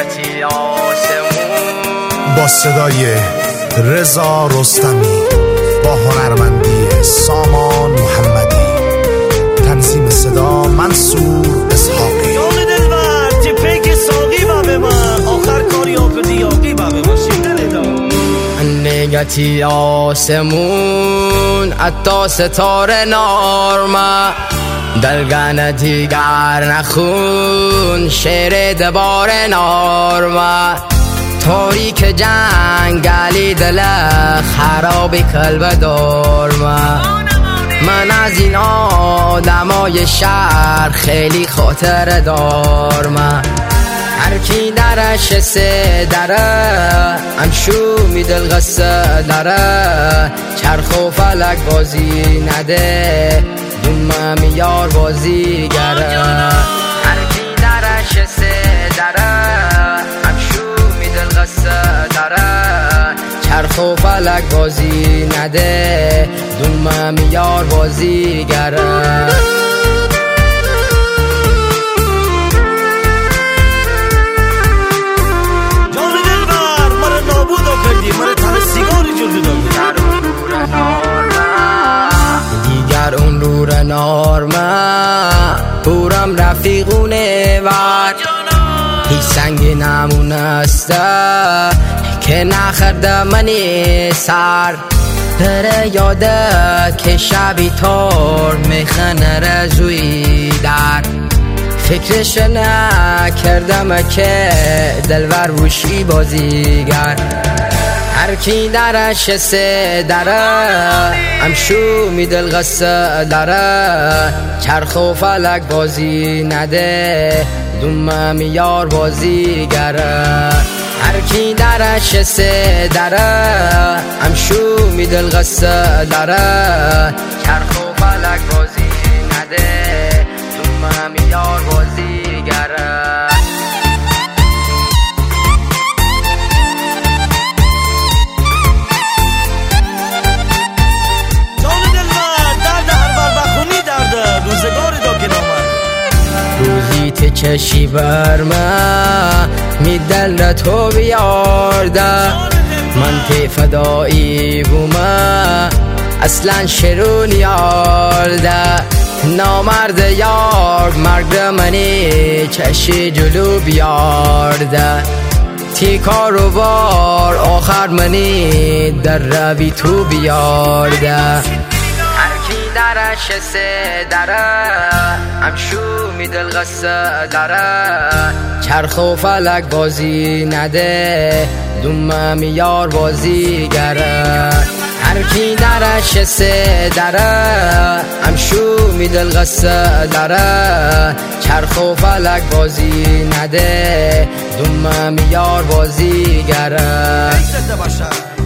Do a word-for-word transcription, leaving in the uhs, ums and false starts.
نیتی آسمون با صدای رضا رستمی، با هنرمندی سامان محمدی، تنظیم صدا منصور اسحاقی. یاد دلبر تپه که ساقی با به من آخر کاری ها کدی یاقی با به من شیدن دا نیتی آسمون اتا ستاره نارما دلگن دیگر نخون شعر دبار نارما تاریک جنگلی دل خرابی کلب دارما من از این آدمای شهر خیلی خاطر دارما هر کی درش سه دره امشو می دل قصه دره چرخ و فلک بازی نده دومه میار بازی گره هر کی درش سه دره امشو می دل قصه دره چرخ و فلک بازی نده دومه میار بازی گره دیگر اون نور نارما بورم رفیقونه ور هیچ سنگی نمون است که نخرده منی سر دره یاده که شبی تار میخنه رزوی در فکرش نکردم که دلور وشی بازیگر هر کی درش سه دره امشو می دل قصه دره چرخ و فلک بازی نده دومه میار بازی گره هر کی درش سه دره امشو می دل قصه دره چرخ و فلک بازی نده دومه میار بازی گره روزی ته چشی برمه می دل را تو بیارده من تی فدایی بومه اصلا شرون یارده نامرد یار مرگ منی چشی جلو بیارده تی کارو بار آخر منی در روی تو بیارده درش سه دره امشو می دل قصه دره چرخ و فلک بازی نده دومه میار بازی گره هر کی درش سه دره امشو می دل قصه دره چرخ و فلک بازی نده دومه میار بازی گره